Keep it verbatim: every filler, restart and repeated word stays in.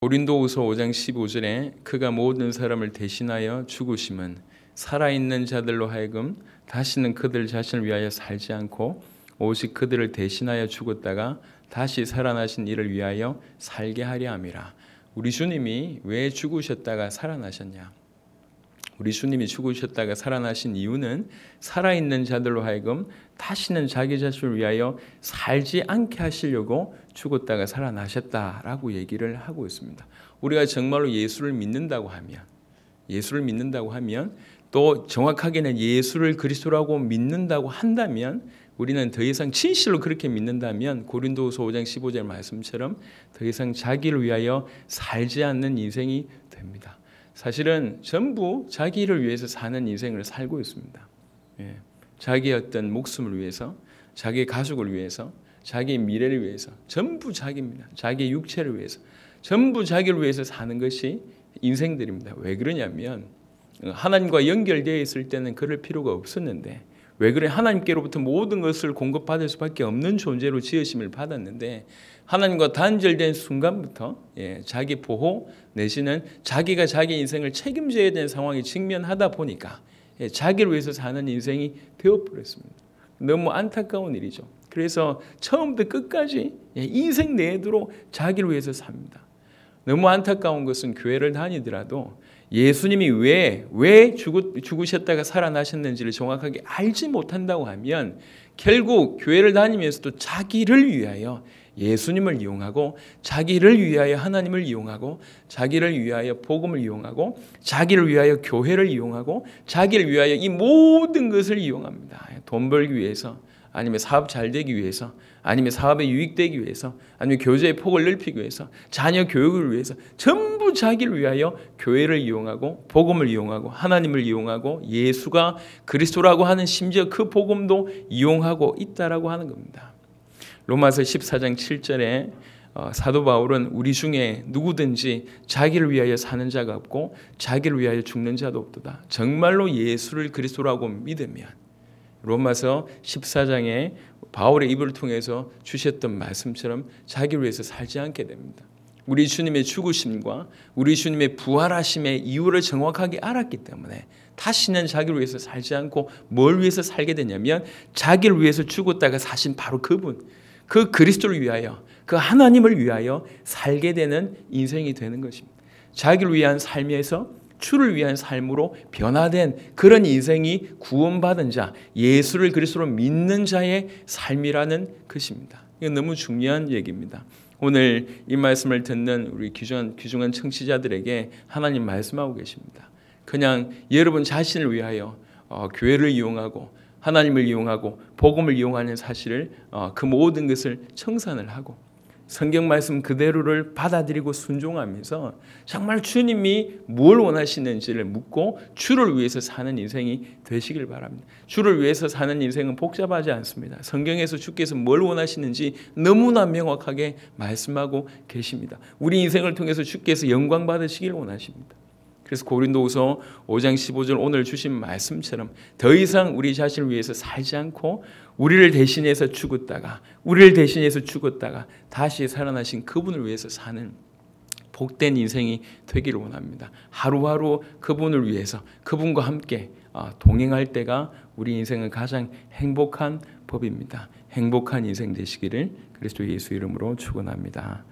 고린도후서 오 장 십오 절에 그가 모든 사람을 대신하여 죽으심은 살아있는 자들로 하여금 다시는 그들 자신을 위하여 살지 않고 오직 그들을 대신하여 죽었다가 다시 살아나신 이를 위하여 살게 하려 함이라. 우리 주님이 왜 죽으셨다가 살아나셨냐? 우리 주님이 죽으셨다가 살아나신 이유는 살아있는 자들로 하여금 다시는 자기 자신을 위하여 살지 않게 하시려고 죽었다가 살아나셨다라고 얘기를 하고 있습니다. 우리가 정말로 예수를 믿는다고 하면 예수를 믿는다고 하면 또 정확하게는 예수를 그리스도라고 믿는다고 한다면 우리는 더 이상 진실로 그렇게 믿는다면 고린도후서 오 장 십오 절 말씀처럼 더 이상 자기를 위하여 살지 않는 인생이 됩니다. 사실은 전부 자기를 위해서 사는 인생을 살고 있습니다. 예. 자기의 어떤 목숨을 위해서, 자기의 가족을 위해서, 자기의 미래를 위해서, 전부 자기입니다. 자기의 육체를 위해서, 전부 자기를 위해서 사는 것이 인생들입니다. 왜 그러냐면 하나님과 연결되어 있을 때는 그럴 필요가 없었는데, 왜 그래? 하나님께로부터 모든 것을 공급받을 수밖에 없는 존재로 지으심을 받았는데 하나님과 단절된 순간부터 예, 자기 보호 내지는 자기가 자기 인생을 책임져야 되는 상황에 직면하다 보니까 예, 자기를 위해서 사는 인생이 되어버렸습니다. 너무 안타까운 일이죠. 그래서 처음부터 끝까지 예, 인생 내도록 자기를 위해서 삽니다. 너무 안타까운 것은 교회를 다니더라도 예수님이 왜, 왜 죽으셨다가 살아나셨는지를 정확하게 알지 못한다고 하면 결국 교회를 다니면서도 자기를 위하여 예수님을 이용하고 자기를 위하여 하나님을 이용하고 자기를 위하여 복음을 이용하고 자기를 위하여 교회를 이용하고 자기를 위하여 이 모든 것을 이용합니다. 돈 벌기 위해서 아니면 사업 잘 되기 위해서 아니면 사업에 유익되기 위해서 아니면 교제의 폭을 넓히기 위해서 자녀 교육을 위해서 전부 자기를 위하여 교회를 이용하고 복음을 이용하고 하나님을 이용하고 예수가 그리스도라고 하는 심지어 그 복음도 이용하고 있다라고 하는 겁니다. 로마서 십사 장 칠 절에 사도 바울은 우리 중에 누구든지 자기를 위하여 사는 자가 없고 자기를 위하여 죽는 자도 없도다. 정말로 예수를 그리스도라고 믿으면 로마서 십사 장에 바울의 입을 통해서 주셨던 말씀처럼 자기를 위해서 살지 않게 됩니다. 우리 주님의 죽으심과 우리 주님의 부활하심의 이유를 정확하게 알았기 때문에 다시는 자기를 위해서 살지 않고 뭘 위해서 살게 되냐면 자기를 위해서 죽었다가 사신 바로 그분, 그 그리스도를 위하여, 그 하나님을 위하여 살게 되는 인생이 되는 것입니다. 자기를 위한 삶에서 주를 위한 삶으로 변화된 그런 인생이 구원받은 자, 예수를 그리스도로 믿는 자의 삶이라는 것입니다. 이건 너무 중요한 얘기입니다. 오늘 이 말씀을 듣는 우리 귀중한, 귀중한 청취자들에게 하나님 말씀하고 계십니다. 그냥 여러분 자신을 위하여 어, 교회를 이용하고 하나님을 이용하고 복음을 이용하는 사실을 어, 그 모든 것을 청산을 하고 성경 말씀 그대로를 받아들이고 순종하면서 정말 주님이 뭘 원하시는지를 묻고 주를 위해서 사는 인생이 되시길 바랍니다. 주를 위해서 사는 인생은 복잡하지 않습니다. 성경에서 주께서 뭘 원하시는지 너무나 명확하게 말씀하고 계십니다. 우리 인생을 통해서 주께서 영광 받으시길 원하십니다. 그래서 고린도후서 오 장 십오 절 오늘 주신 말씀처럼 더 이상 우리 자신을 위해서 살지 않고 우리를 대신해서 죽었다가 우리를 대신해서 죽었다가 다시 살아나신 그분을 위해서 사는 복된 인생이 되기를 원합니다. 하루하루 그분을 위해서 그분과 함께 동행할 때가 우리 인생은 가장 행복한 법입니다. 행복한 인생 되시기를 그리스도 예수 이름으로 축원합니다.